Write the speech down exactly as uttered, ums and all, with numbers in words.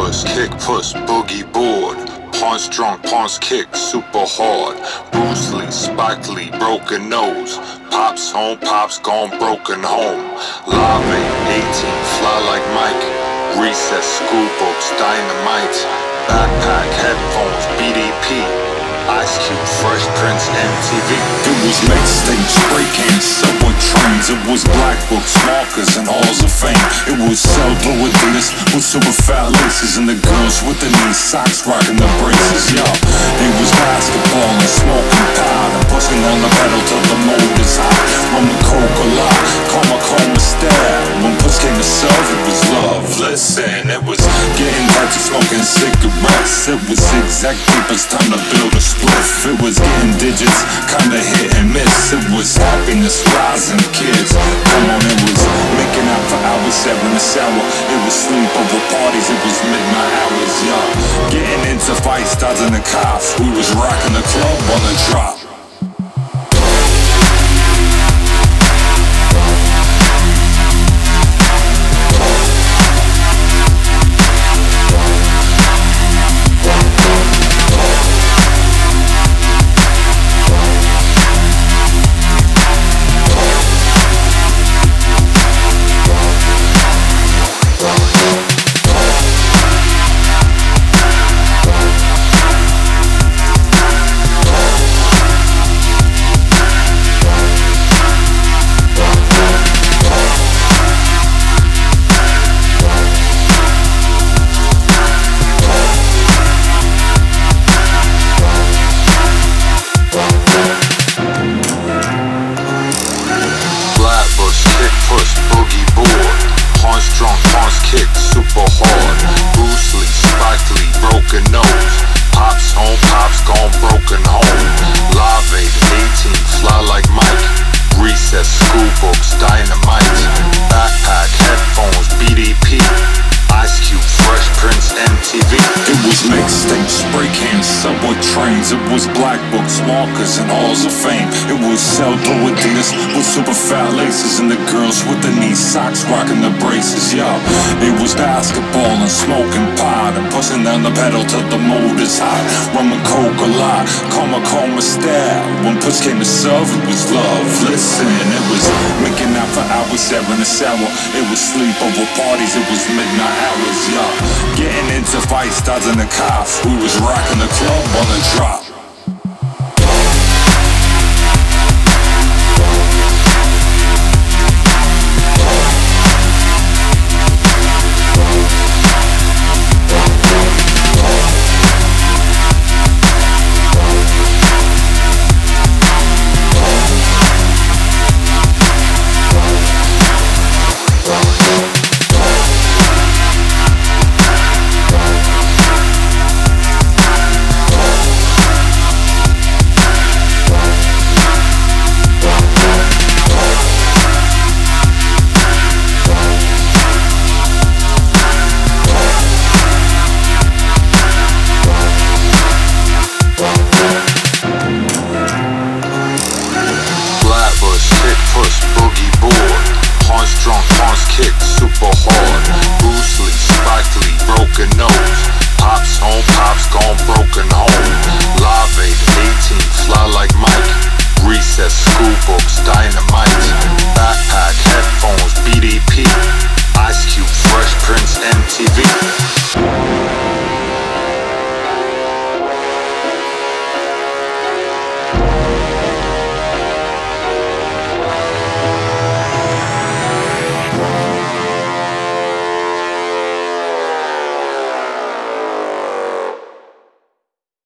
Flatbush, kick, push, boogie board. Punch drunk, punch kick, super hard. Bruce Lee, Spike Lee, broken nose. Pops home, Pops gone broken home. Live eighteen, fly like Mike. Recess, school books, dynamite. Backpack, headphones, B D P. Ice Cube, Fresh Prince, M T V. It was mixtapes, break-ins, subway trains. It was black books, markers, and halls of fame. It was sell blue Adidas with super fat laces, and the girls with the knee socks rocking the braces. Yo, it was basketball and smoking pot and pushing on the pedal till the motor's hot. Rum and Coca-Cola, coma coma style. When push came to serve, it was love. Listen, it was getting back to smoking cigarettes. It was zigzag papers, time to build a spliff. It was getting digits, kinda hit and miss. It was happiness, rising kids. Come on, it was making out for hours, sharing the shower. It was sleepover parties, it was midnight hours, yeah. Getting into fights, dodging the cops. We was rocking the club on the drop. Kick, super hard. Bruce Lee, Spike Lee, broken nose. Pops home, Pops gone broken home. Live eighteen, fly like Mike. Recess, school books, dynamite. Backpack, headphones, B D P. Ice Cube, Fresh Prince, M T V. It was mixtapes, break-ins, subway trains. It was black books, markers, and halls of fame. It was sell blue Adidas with super fat laces, and the girls with the knee socks rocking the braces. Yo, it was basketball and smoking pot and pushing down the pedal till the motor's hot. Rum and Coca-Cola, coma coma style. When push came to serve, it was love. Listen, it was making out for hours, sharing the shower. It was sleepover parties, it was midnight hours, yeah. Getting into fights, dodging the cops. We was rocking the club on the drop. Kick, super hard. Bruce Lee, Spike Lee, broken nose. Pops home, Pops gone broken home. Live eighteen, fly like Mike. Recess, school books, dynamite. Backpack, headphones, B D P. Ice Cube, Fresh Prince, M T V.